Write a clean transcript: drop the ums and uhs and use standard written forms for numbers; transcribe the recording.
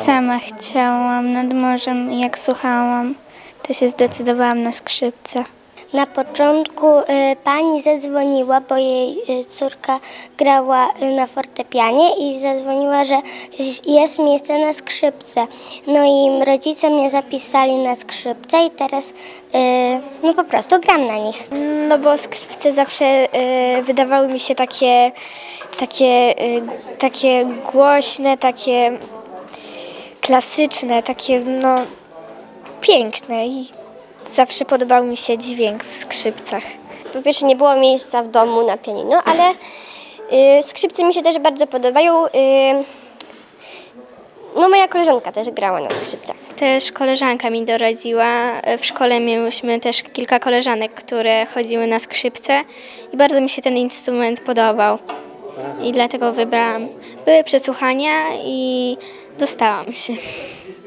sama chciałam nad morzem i jak słuchałam, to się zdecydowałam na skrzypce. Na początku pani zadzwoniła, bo jej córka grała na fortepianie i zadzwoniła, że jest miejsce na skrzypce. No i rodzice mnie zapisali na skrzypce i teraz no po prostu gram na nich. No bo skrzypce zawsze wydawały mi się takie głośne, takie klasyczne, takie no piękne i zawsze podobał mi się dźwięk w skrzypcach. Po pierwsze nie było miejsca w domu na pianino, ale skrzypce mi się też bardzo podobają. No moja koleżanka też grała na skrzypcach. Też koleżanka mi doradziła. W szkole mieliśmy też kilka koleżanek, które chodziły na skrzypce i bardzo mi się ten instrument podobał. I dlatego wybrałam. Były przesłuchania i dostałam się.